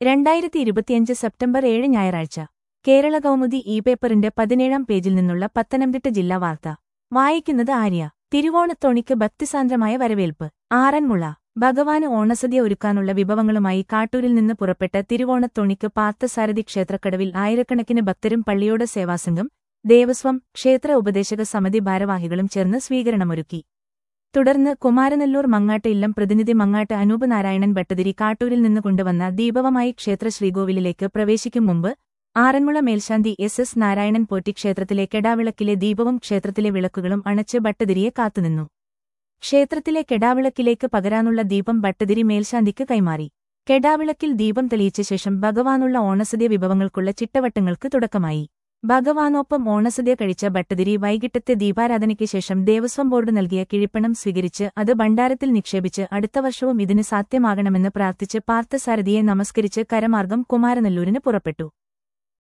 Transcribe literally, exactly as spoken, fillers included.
രണ്ടായിരത്തി ഇരുപത്തിയഞ്ച് സെപ്റ്റംബർ ഏഴ് ഞായറാഴ്ച കേരള കൗമുദി ഇ പേപ്പറിന്റെ പതിനേഴാം പേജിൽ നിന്നുള്ള പത്തനംതിട്ട ജില്ലാ വാർത്ത വായിക്കുന്നത് ആര്യ. തിരുവോണത്തോണിക്ക് ഭക്തിസാന്ദ്രമായ വരവേൽപ്പ്. ആറന്മുള. ഭഗവാന് ഓണസദ്യ ഒരുക്കാനുള്ള വിഭവങ്ങളുമായി കാട്ടൂരിൽ നിന്ന് പുറപ്പെട്ട തിരുവോണത്തോണിക്ക് പാർത്ഥസാരഥി ക്ഷേത്രക്കടവിൽ ആയിരക്കണക്കിന് ഭക്തരും പള്ളിയോട സേവാസംഘം, ദേവസ്വം, ക്ഷേത്ര ഉപദേശക സമിതി ഭാരവാഹികളും ചേർന്ന് സ്വീകരണമൊരുക്കി. തുടർന്ന് കുമാരനെല്ലൂർ മങ്ങാട്ട് ഇല്ലം പ്രതിനിധി മങ്ങാട്ട് അനൂപ് നാരായണൻ ഭട്ടതിരി കാട്ടൂരിൽ നിന്ന് കൊണ്ടുവന്ന ദീപവുമായി ക്ഷേത്ര ശ്രീകോവിലിലേക്ക് പ്രവേശിക്കും മുമ്പ് ആറന്മുള മേൽശാന്തി എസ് എസ് നാരായണൻ പോറ്റി ക്ഷേത്രത്തിലെ കെടാവിളക്കിലെ ദീപവും ക്ഷേത്രത്തിലെ വിളക്കുകളും അണച്ച് ഭട്ടതിരിയെ കാത്തുനിന്നു. ക്ഷേത്രത്തിലെ കെടാവിളക്കിലേക്ക് പകരാനുള്ള ദീപം ഭട്ടതിരി മേൽശാന്തിക്ക് കൈമാറി. കെടാവിളക്കിൽ ദീപം തെളിയിച്ച ശേഷം ഭഗവാനുള്ള ഓണസദ്യ വിഭവങ്ങൾക്കുള്ള ചിട്ടവട്ടങ്ങൾക്ക് തുടക്കമായി. ഭഗവാനൊപ്പം ഓണസദ്യ കഴിച്ച ഭട്ടതിരി വൈകിട്ടത്തെ ദീപാരാധനയ്ക്ക് ശേഷം ദേവസ്വം ബോർഡ് നൽകിയ കിഴിപ്പണം സ്വീകരിച്ച് അത് ഭണ്ഡാരത്തിൽ നിക്ഷേപിച്ച് അടുത്ത വർഷവും ഇതിന് സാധ്യമാകണമെന്ന് പ്രാർത്ഥിച്ച് പാർത്ഥസാരഥിയെ നമസ്കരിച്ച് കരമാർഗം കുമാരനെല്ലൂരിന് പുറപ്പെട്ടു.